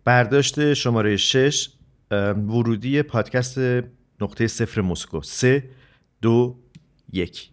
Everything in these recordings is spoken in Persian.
برداشت شماره 6 ورودی پادکست نقطه صفر مسکو 3 2 1.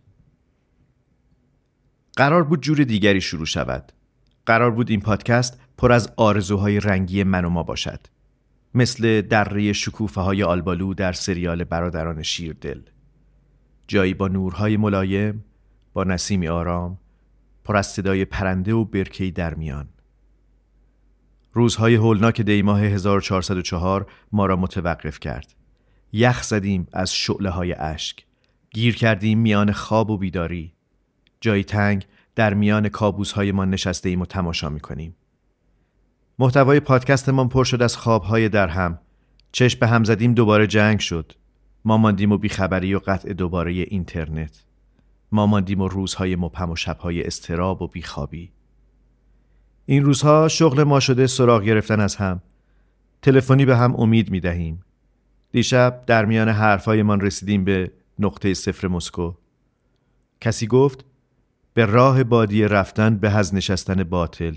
قرار بود جور دیگری شروع شود. قرار بود این پادکست پر از آرزوهای رنگی من و ما باشد، مثل دره شکوفه های آلبالو در سریال برادران شیردل. جایی با نورهای ملایم، با نسیمی آرام، پر از صدای پرنده و برکه‌ای در میان. روزهای هولناک دیماه 1404 ما را متوقف کرد. یخ زدیم از شعله‌های اشک. گیر کردیم میان خواب و بیداری. جایی تنگ در میان کابوس‌های ما نشسته ایم و تماشا می‌کنیم. محتوای پادکستمان پر شد از خواب‌های درهم. چشم به هم زدیم دوباره جنگ شد. ما ماندیم و بیخبری و قطع دوباره اینترنت. ما ماندیم و روزهای مبهم و شب‌های اضطراب و بیخوابی. این روزها شغل ما شده سراغ گرفتن از هم. تلفنی به هم امید می‌دهیم. دیشب در میان حرفایمان رسیدیم به نقطه صفر مسکو. کسی گفت به راه بادیه رفتن به از نشستن باطل.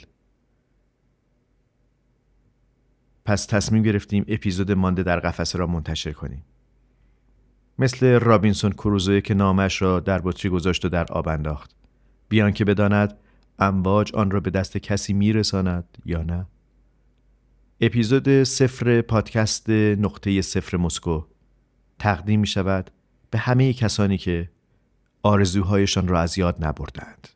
پس تصمیم گرفتیم اپیزود مانده در قفسه را منتشر کنیم. مثل رابینسون کروزوی که نامش را در بطری گذاشت و در آب انداخت، بیان که بداند امواج آن را به دست کسی میرساند یا نه. اپیزود صفر پادکست نقطه صفر مسکو تقدیم می شود به همه کسانی که آرزوهایشان را از یاد نبردند.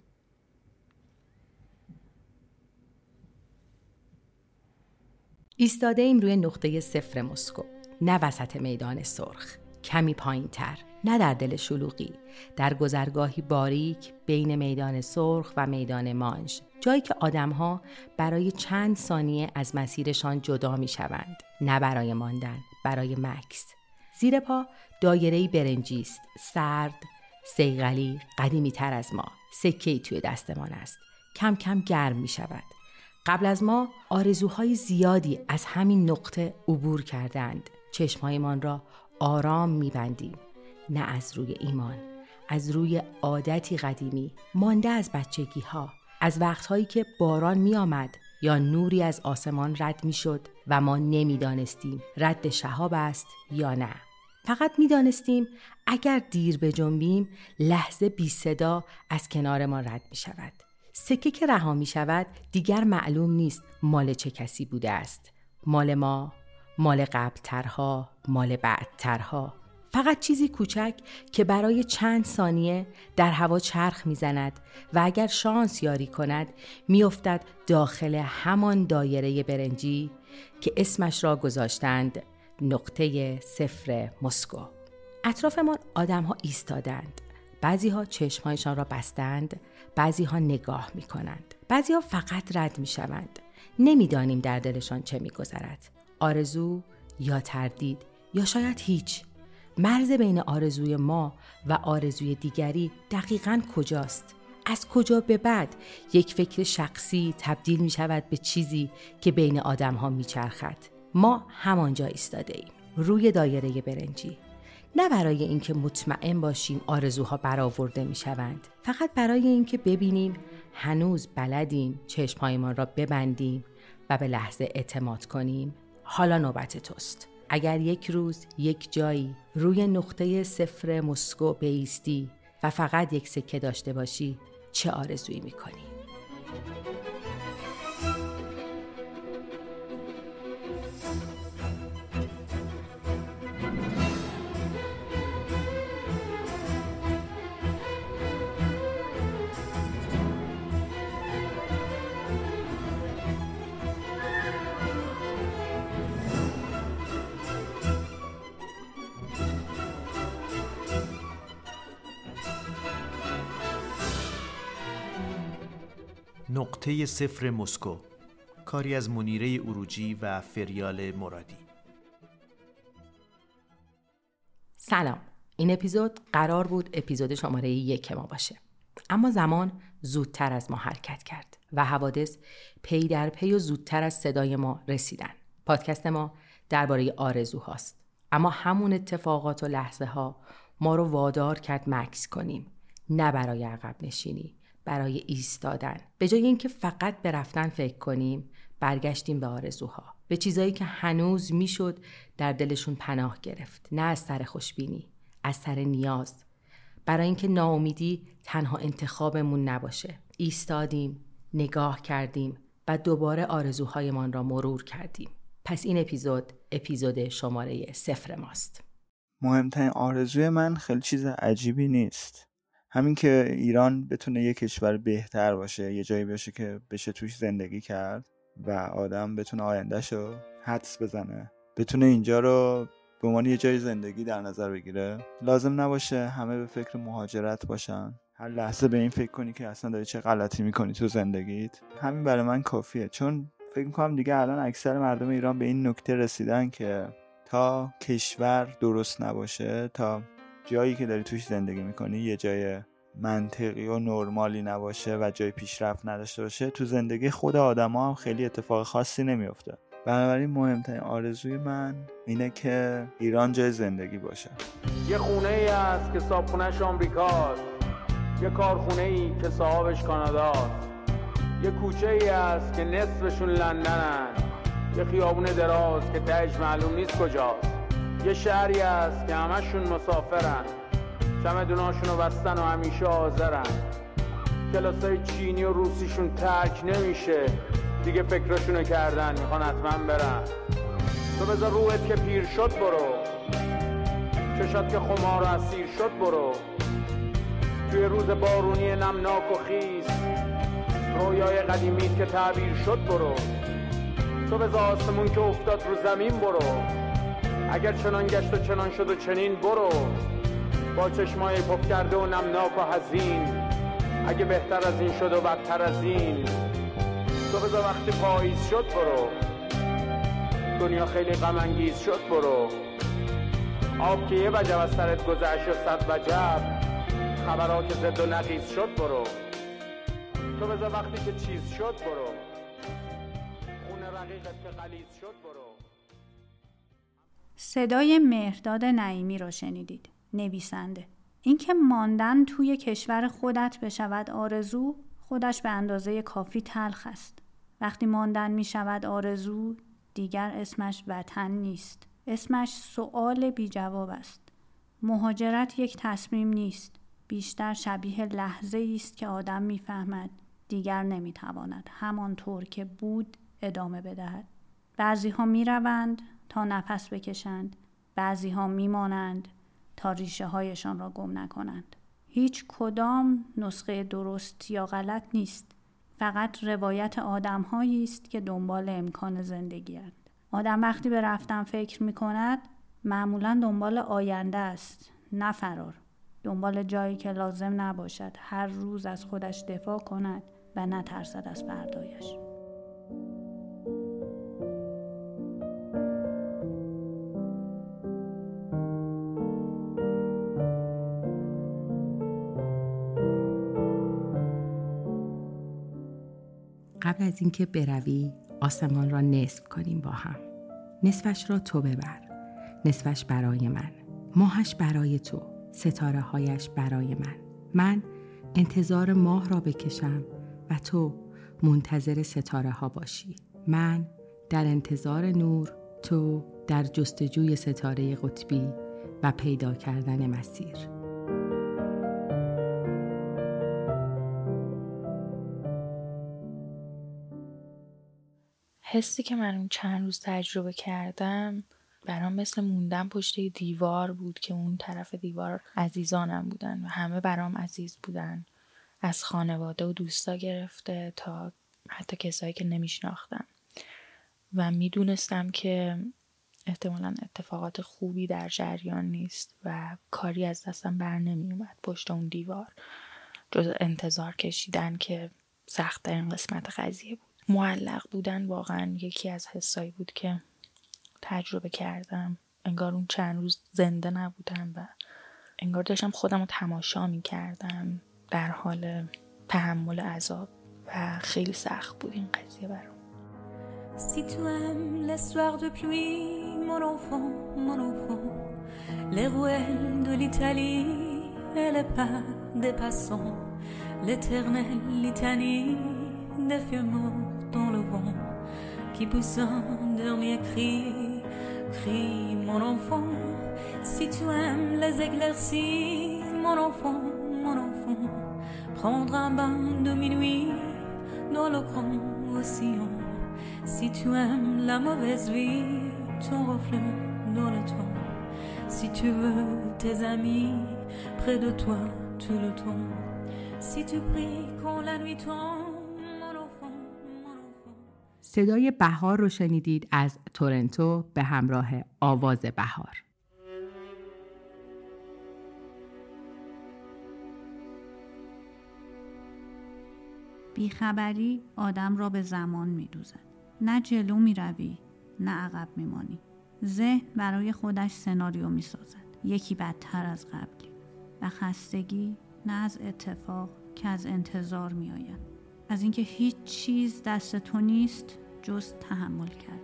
ایستاده ایم روی نقطه صفر مسکو، نه وسط میدان سرخ، کمی پایین تر، نه در دل شلوغی، در گذرگاهی باریک بین میدان سرخ و میدان مانش، جایی که آدم‌ها برای چند ثانیه از مسیرشان جدا می‌شوند، نه برای ماندن، برای مکث. زیر پا دایره‌ای برنجی است، سرد، صیقلی، قدیمی تر از ما. سکه‌ای توی دستمان است، کم کم گرم می‌شود. قبل از ما آرزوهای زیادی از همین نقطه عبور کردند. چشمهایمان را آرام می‌بندیم، نه از روی ایمان، از روی عادتی قدیمی مانده از بچگی ها، از وقتهایی که باران می آمد یا نوری از آسمان رد می شد و ما نمی دانستیم رد شهاب است یا نه. فقط می دانستیم اگر دیر بجنبیم لحظه بی صدا از کنار ما رد می شود. سکه که رها می شود دیگر معلوم نیست مال چه کسی بوده است. مال ما، مال قبل ترها، مال بعد ترها. فقط چیزی کوچک که برای چند ثانیه در هوا چرخ میزند و اگر شانس یاری کند میافتد داخل همان دایره برنجی که اسمش را گذاشتند نقطه صفر مسکو. اطرافمان آدم‌ها ایستادند. بعضی‌ها چشم‌هایشان را بستند، بعضی‌ها نگاه می‌کنند، بعضی‌ها فقط رد می‌شوند. نمی‌دانیم در دلشان چه می‌گذرد. آرزو یا تردید یا شاید هیچ. مرز بین آرزوی ما و آرزوی دیگری دقیقاً کجاست؟ از کجا به بعد یک فکر شخصی تبدیل می شود به چیزی که بین آدم ها می چرخد؟ ما همانجا ایستاده ایم، روی دایره برنجی. نه برای اینکه مطمئن باشیم آرزوها برآورده می شوند، فقط برای اینکه ببینیم هنوز بلدیم چشمهایمان را ببندیم و به لحظه اعتماد کنیم. حالا نوبت توست. اگر یک روز یک جایی روی نقطه صفر مسکو بایستی و فقط یک سکه داشته باشی، چه آرزویی میکنی؟ نقطه صفر مسکو، کاری از منیره اروجی و فریال مرادی. سلام، این اپیزود قرار بود اپیزود شماره 1 ما باشه، اما زمان زودتر از ما حرکت کرد و حوادث پی در پی و زودتر از صدای ما رسیدن. پادکست ما درباره آرزوهاست، اما همون اتفاقات و لحظه ها ما رو وادار کرد مکث کنیم، نه برای عقب نشینی، برای ایستادن. به جای اینکه فقط به رفتن فکر کنیم، برگشتیم به آرزوها، به چیزایی که هنوز میشد در دلشون پناه گرفت، نه از سر خوشبینی، از سر نیاز. برای اینکه ناامیدی تنها انتخابمون نباشه، ایستادیم، نگاه کردیم و دوباره آرزوهایمان را مرور کردیم. پس این اپیزود شماره 0 ماست. مهمترین آرزوی من خیلی چیز عجیبی نیست، همین که ایران بتونه یه کشور بهتر باشه، یه جایی باشه که بشه توش زندگی کرد و آدم بتونه آیندهشو حدس بزنه، بتونه اینجا رو به عنوان یه جای زندگی در نظر بگیره. لازم نباشه همه به فکر مهاجرت باشن، هر لحظه به این فکر کنی که اصلا داری چه غلطی میکنی تو زندگیت. همین برای من کافیه، چون فکر میکنم دیگه الان اکثر مردم ایران به این نکته رسیدن که تا کشور درست نباشه، تا جایی که داری توش زندگی میکنی یه جای منطقی و نرمالی نباشه و جای پیشرفت نداشته باشه، تو زندگی خود آدما هم خیلی اتفاق خاصی نمیفته. بنابراین مهمترین آرزوی من اینه که ایران جای زندگی باشه. یه خونه ای هست که صاحبخونه‌اش آمریکاست، یه کارخونه ای که صاحبش کاناداست، یه کوچه ای هست که نصفشون لندنن، یه خیابون دراز که تهش معلوم نیست کجاست، یه شهری هست که همشون مسافرن، چمدوناشونو بستن و همیشه حاضرن، کلاسای چینی و روسیشون ترک نمیشه، دیگه فکرشونو کردن میخوان حتما برن. تو بذار روحت که پیر شد برو، چشات که خمار و اسیر شد برو، توی روز بارونی نمناک و خیس رویای قدیمیت که تعبیر شد برو، تو بذار آسمون که افتاد رو زمین برو، اگر چنان گشت و چنان شد و چنین برو، با چشمای پف کرده و نمناک و حزین، اگه بهتر از این شد و بدتر از این، تو بذار وقتی پاییز شد برو، دنیا خیلی غم انگیز شد برو، آب که یه وجب از سرت گذشت و 100 وجب، خبرات زد و نقیز شد برو، تو بذار وقتی که چیز شد برو، خون رقیقت که غلیظ شد برو. صدای مهرداد نعیمی رو شنیدید، نویسنده. اینکه ماندن توی کشور خودت بشود آرزو، خودش به اندازه کافی تلخ است. وقتی ماندن می شود آرزو، دیگر اسمش وطن نیست. اسمش سؤال بی جواب است. مهاجرت یک تصمیم نیست. بیشتر شبیه لحظه است که آدم می فهمد دیگر نمی تواند همانطور که بود ادامه بدهد. بعضی ها می روند تا نفس بکشند. بعضی ها می مانند تا ریشه هایشان را گم نکنند. هیچ کدام نسخه درست یا غلط نیست. فقط روایت آدم هایی است که دنبال امکان زندگی اند. آدم وقتی به رفتن فکر می کند معمولا دنبال آینده است، نه فرار. دنبال جایی که لازم نباشد هر روز از خودش دفاع کند و نترسد از فردایش. قبل از اینکه بروی آسمان را نصف کنیم با هم. نصفش را تو ببر، نصفش برای من، ماهش برای تو، ستاره هایش برای من انتظار ماه را بکشم و تو منتظر ستاره ها باشی. من در انتظار نور، تو در جستجوی ستاره قطبی و پیدا کردن مسیر. حسی که من اون چند روز تجربه کردم برام مثل موندن پشت دیوار بود که اون طرف دیوار عزیزانم بودن و همه برام عزیز بودن، از خانواده و دوستا گرفته تا حتی کسایی که نمیشناختم و میدونستم که احتمالاً اتفاقات خوبی در جریان نیست و کاری از دستم بر نمی اومد پشت اون دیوار جز انتظار کشیدن که سخت‌ترین قسمت قضیه بود. معلق بودن واقعا یکی از حسایی بود که تجربه کردم. انگار اون چند روز زنده نبودم و انگار داشتم خودم رو تماشا می کردم در حال تحمل عذاب و خیلی سخت بود این قضیه برام. Si tu aimes les soirs de pluie, mon enfant, les ruelles de l'Italie et les pas des passants, l'éternelle litanie des feux morts dans le vent, qui pousse un dernier cri. Crie mon enfant, si tu aimes les éclaircies, mon enfant, prendre un bain de minuit dans le grand océan. Si tu aimes la mauvaise vie, ton reflet dans le temps. Si tu veux tes amis près de toi tout le temps. Si tu pries quand la nuit tombe. صدای بهار رو شنیدید از تورنتو به همراه آواز بهار. بیخبری آدم را به زمان می‌دوزد. نه جلو می‌روی، نه عقب می‌مانی. ذهن برای خودش سناریو می‌سازد. یکی بدتر از قبلی. و خستگی نه از اتفاق که از انتظار می‌آید. از اینکه هیچ چیز دست تو نیست جز تحمل کردن.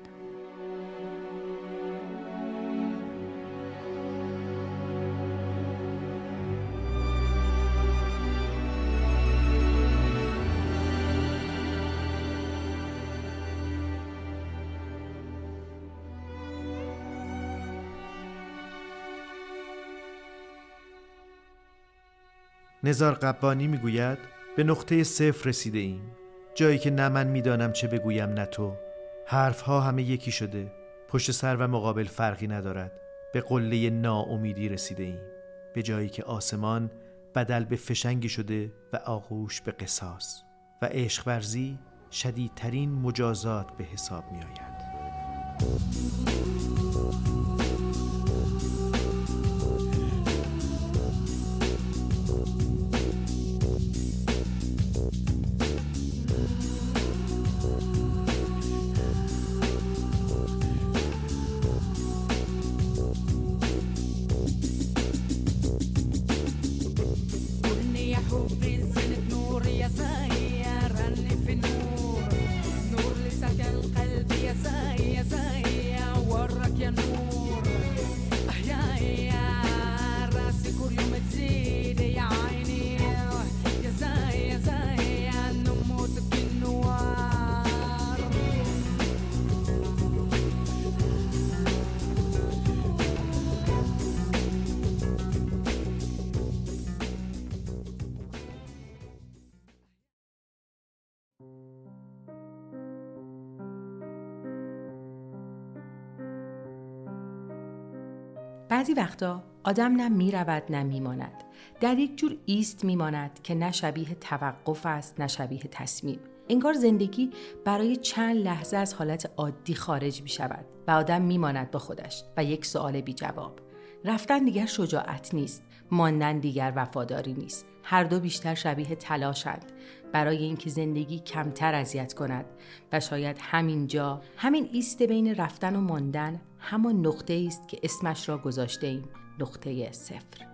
نزار قبانی میگوید به نقطه صفر رسیده ایم، جایی که نه من میدانم چه بگویم نه تو. حرفها همه یکی شده، پشت سر و مقابل فرقی ندارد. به قله ناامیدی رسیده ایم، به جایی که آسمان بدل به فشنگی شده و آغوش به قصاص و عشق ورزی شدیدترین مجازات به حساب می آید. بعضی وقتا آدم نه میرود نه میماند. در یک جور ایست میماند که نه شبیه توقف است نه شبیه تصمیم. انگار زندگی برای چند لحظه از حالت عادی خارج می شود و آدم میماند با خودش و یک سوال بی جواب. رفتن دیگر شجاعت نیست، ماندن دیگر وفاداری نیست. هر دو بیشتر شبیه تلاشند برای اینکه زندگی کمتر اذیت کند و شاید همینجا، همین ایست بین رفتن و ماندن، همان نقطه است که اسمش را گذاشته ایم، نقطه صفر.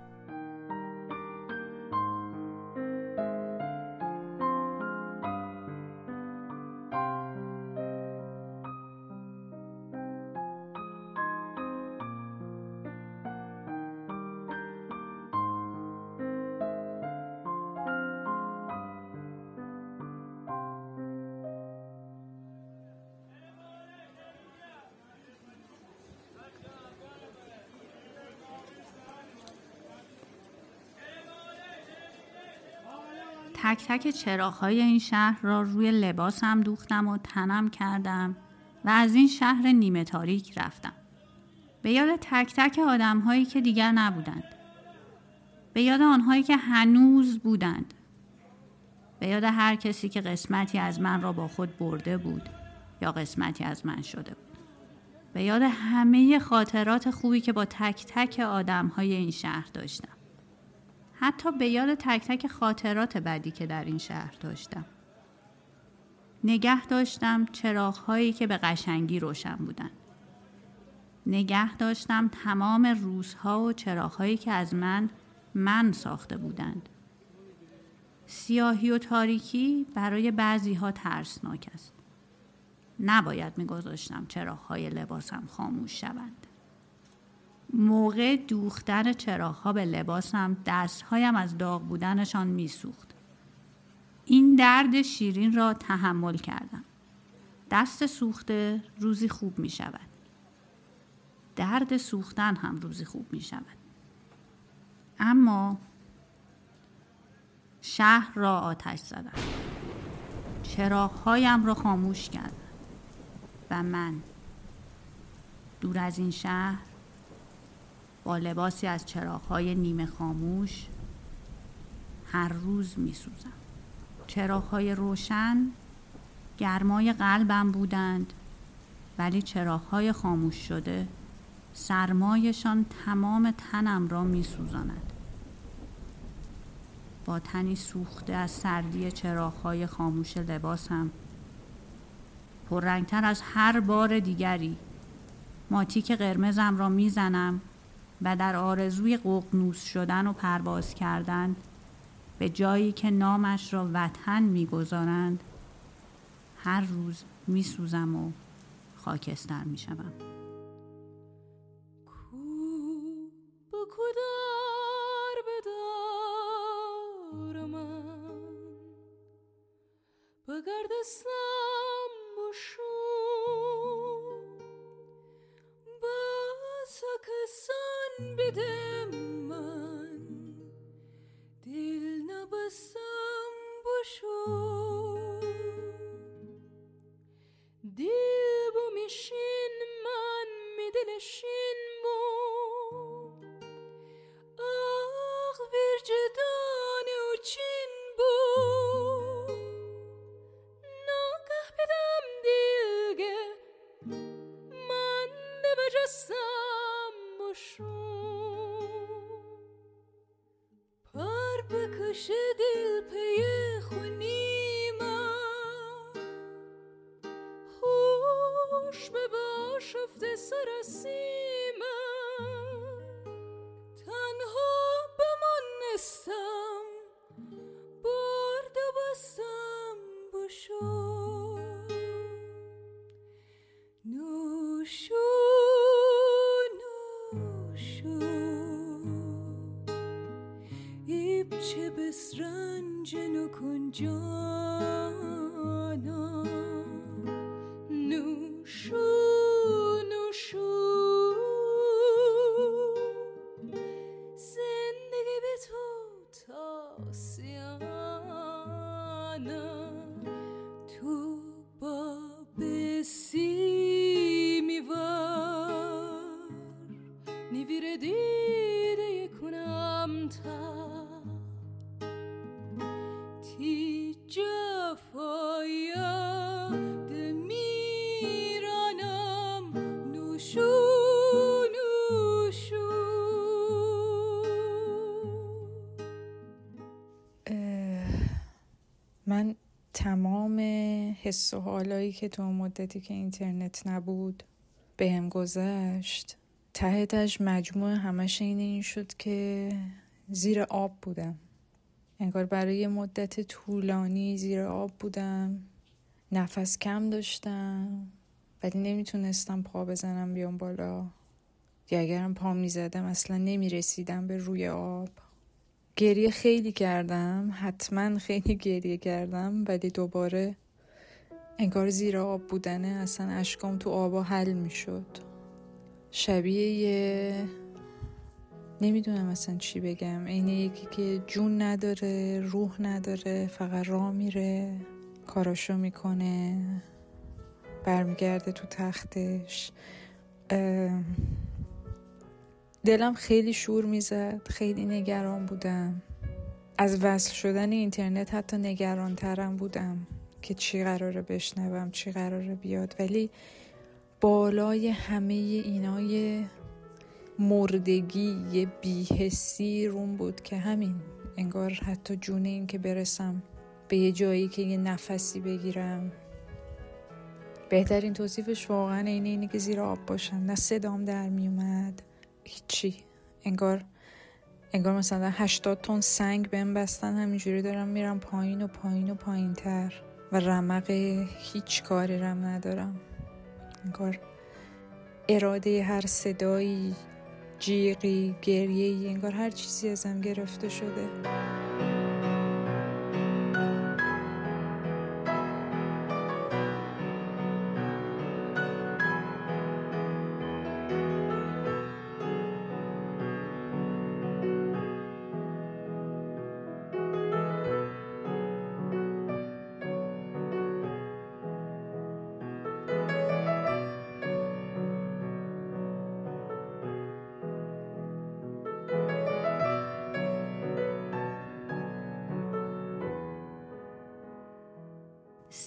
تک تک چراغ‌های این شهر را روی لباسم دوختم و تنم کردم و از این شهر نیمه تاریک رفتم. به یاد تک تک آدم‌هایی که دیگر نبودند. به یاد آنهایی که هنوز بودند. به یاد هر کسی که قسمتی از من را با خود برده بود یا قسمتی از من شده بود. به یاد همه خاطرات خوبی که با تک تک آدم‌های این شهر داشتم. حتی به یاد تک تک خاطرات بدی که در این شهر داشتم. نگه داشتم چراغ‌هایی که به قشنگی روشن بودند. نگه داشتم تمام روزها و چراغ‌هایی که از من ساخته بودند. سیاهی و تاریکی برای بعضی‌ها ترسناک است. نباید می‌گذاشتم چراغ‌های لباسم خاموش شوند. موقع دوختن چراغ‌ها به لباسم دست‌هایم از داغ بودنشان می‌سوخت. این درد شیرین را تحمل کردم. دست سوخته روزی خوب می شود. درد سوختن هم روزی خوب می شود. اما شهر را آتش زدم. چراغ‌هایم را خاموش کردم و من دور از این شهر با لباسی از چراغ‌های نیمه خاموش هر روز می‌سوزم. چراغ‌های روشن گرمای قلبم بودند، ولی چراغ‌های خاموش شده سرمایشان تمام تنم را می‌سوزاند. با تنی سوخته از سردی چراغ‌های خاموش لباسم، پررنگتر از هر بار دیگری ماتیک قرمزم را میزنم و در آرزوی ققنوس شدن و پرواز کردن به جایی که نامش را وطن میگذارند هر روز میسوزم و خاکستر میشوم. بگردستم بشون بسا کسان بده من دل نبستم بشون دل بومیشین من می دلشین بو آق برجدان و چین بو بجستم بشون پر بکش دل پی خونی من خوش بباش افته سرسی من تنها بمانستم برد بستم بشون نوشو چه بسرنج نکن جانا نوشو نوشو زندگی به تو تاسیانا تو با بسی میوار نیویر دیده کنم تا من تمام حس و حالایی که تو مدتی که اینترنت نبود بهم گذشت تهش مجموع همش این شد که زیر آب بودم. انگار برای مدت طولانی زیر آب بودم، نفس کم داشتم ولی نمیتونستم پا بزنم بیام بالا، یا اگرم پا میزدم اصلا نمیرسیدم به روی آب. گریه خیلی کردم، حتما خیلی گریه کردم، ولی دوباره انگار زیر آب بودنه اصلا اشکام تو آبا حل میشد. شبیه نمیدونم اصلا چی بگم، اینه یکی که جون نداره، روح نداره، فقط راه میره، کاراشو میکنه، برمیگرده تو تختش. دلم خیلی شور میزد، خیلی نگران بودم. از وصل شدن اینترنت حتی نگران ترم بودم که چی قراره بشنوم، چی قراره بیاد. ولی بالای همه اینای مردگی یه بی‌حسی روم بود که همین، انگار حتی جون این که برسم به یه جایی که یه نفسی بگیرم. بهترین توصیفش واقعا اینه که زیر آب باشم، نه صدام در می اومد، هیچی. انگار مثلا 80 تن سنگ بهم بستن، همینجوری دارم میرم پایین و پایین و پایین تر و رمق هیچ کاری رم ندارم. انگار اراده هر صدایی، جیغی، گریه‌ای، انگار هر چیزی ازم گرفته شده.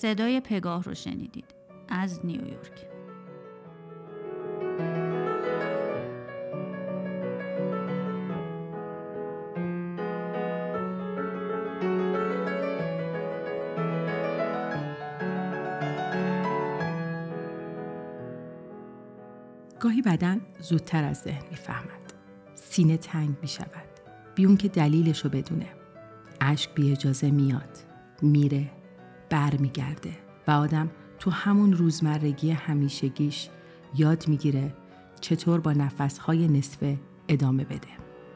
صدای پگاه رو شنیدید از نیویورک. گاهی بدن زودتر از ذهن میفهمد. سینه تنگ میشود بی اون که دلیلشو بدونه. اشک بی اجازه میاد، میره، برمیگرده و آدم تو همون روزمرگی همیشگیش یاد میگیره چطور با نفسهای نصفه ادامه بده.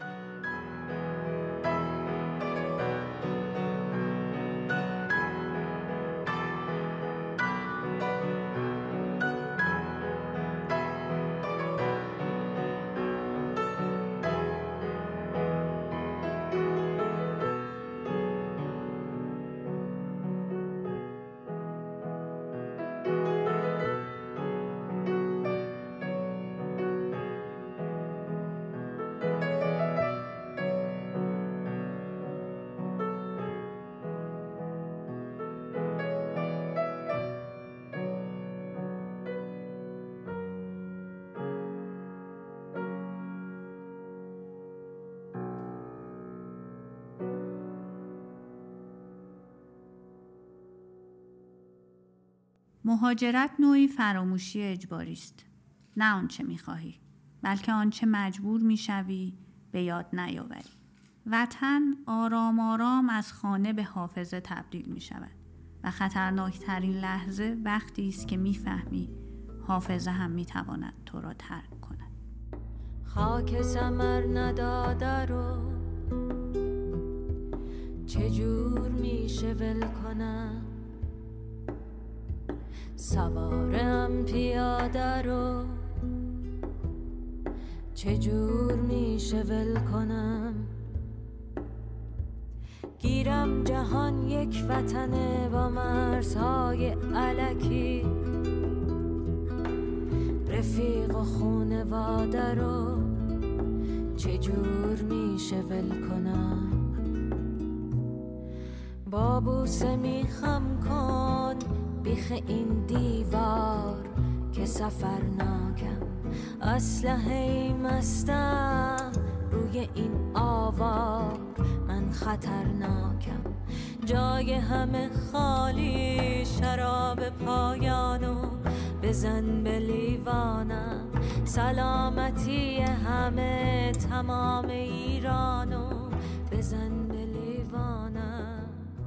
مهاجرت نوعی فراموشی اجباری است. نه آنچه می‌خواهی، بلکه آنچه مجبور می‌شوی به یاد نیاوری. وطن آرام آرام از خانه به حافظه تبدیل می‌شود و خطرناکترین لحظه وقتی است که می‌فهمی حافظه هم می‌تواند تو را ترک کند. خاک ثمر نداده رو چجور میشه ول کنم، سوارم پیاده رو چجور میشه ول کنم، گیرم جهان یک وطنه با مرزهای الکی، رفیق و خونواده رو چجور میشه ول کنم، با بوسه میخم کن بیخ این دیوار که سفرناکم، اسلحه مستم روی این آوار، من خطرناکم، جای همه خالی، شراب پایانو بزن به لیوانم، سلامتی همه تمام ایرانو بزن به لیوانم.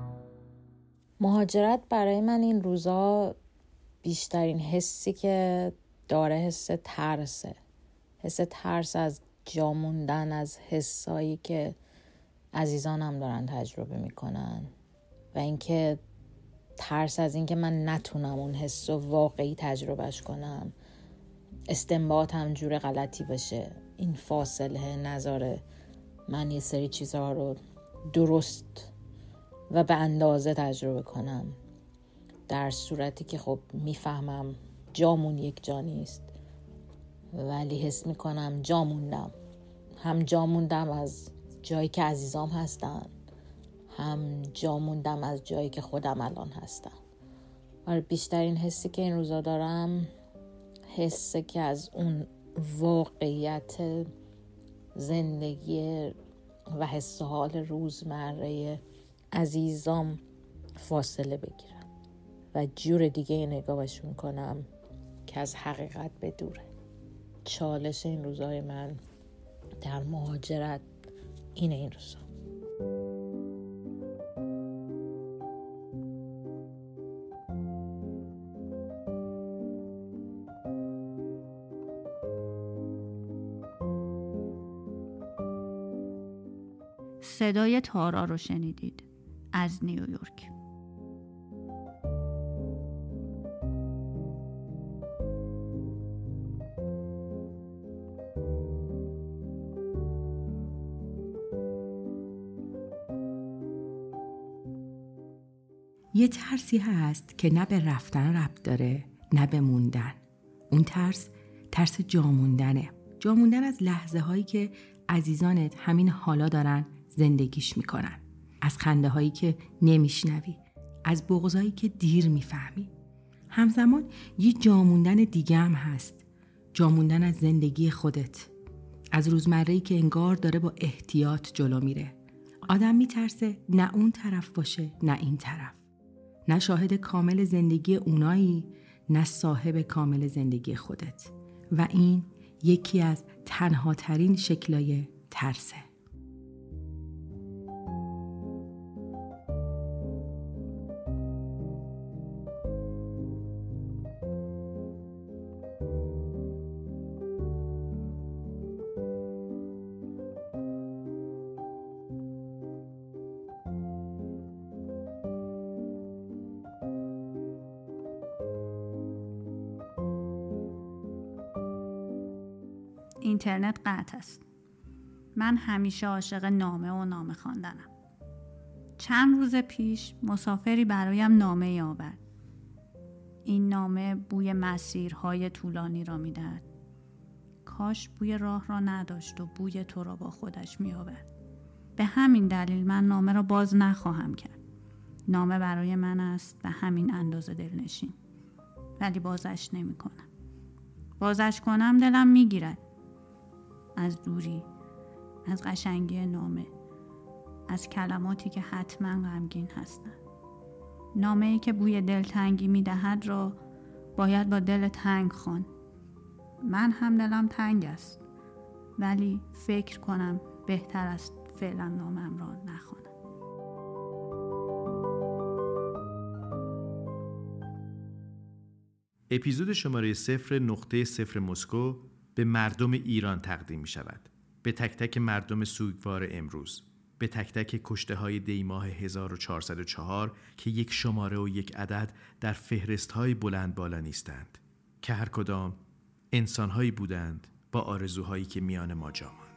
مهاجرت برای من این روزا بیشترین حسی که داره حس ترسه. حس ترس از جا موندن، از حسایی که عزیزانم دارن تجربه میکنن و اینکه ترس از اینکه من نتونم اون حس رو واقعی تجربهش کنم، استنباطم جور غلطی باشه، این فاصله نذاره من یه سری چیزها رو درست و به اندازه تجربه کنم، در صورتی که خب میفهمم جامون یک جا نیست ولی حس میکنم جا موندم، هم جا موندم از جایی که عزیزام هستن، هم جا موندم از جایی که خودم الان هستم. آره، بیشترین حسی که این روزا دارم حسی که از اون واقعیت زندگی و حس و حال روزمره عزیزام فاصله بگیرم و جور دیگه نگاهشون کنم که از حقیقت بدوره. چالش این روزای من در مهاجرت اینه این روزا. صدای تارا رو شنیدید از نیویورک. یه ترسی هست که نه به رفتن ربط داره نه به موندن. اون ترس جا موندنه. جا موندن از لحظه هایی که عزیزانت همین حالا دارن زندگیش میکنن. از خنده هایی که نمیشنوی. از بغضایی که دیر میفهمی. همزمان یه جاموندن دیگه هم هست. جاموندن از زندگی خودت. از روزمره‌ای که انگار داره با احتیاط جلو میره. آدم میترسه نه اون طرف باشه نه این طرف. نه شاهد کامل زندگی اونایی، نه صاحب کامل زندگی خودت. و این یکی از تنها ترین شکلای ترسه. اینترنت قطع است. من همیشه عاشق نامه و نامه خواندنم. چند روز پیش مسافری برایم نامه آورد. این نامه بوی مسیرهای طولانی را می‌دهد. کاش بوی راه را نداشت و بوی تو را با خودش می‌آورد. به همین دلیل من نامه را باز نخواهم کرد. نامه برای من است به همین اندازه دلنشین. ولی بازش نمی‌کنم. بازش کنم دلم می‌گیرد. از دوری، از قشنگی نامه، از کلماتی که حتما غمگین هستند. نامه‌ای که بوی دلتنگی می‌دهد را باید با دل تنگ خواند. من هم دلم تنگ است، ولی فکر کنم بهتر است فعلا نامم را نخوانم. اپیزود شماره 0.0 مسکو به مردم ایران تقدیم می شود. به تک تک مردم سوگوار امروز. به تک تک کشته های دیماه 1404 که یک شماره و یک عدد در فهرست های بلند بالا نیستند. که هر کدام انسان هایی بودند با آرزوهایی که میان ما جا ماند.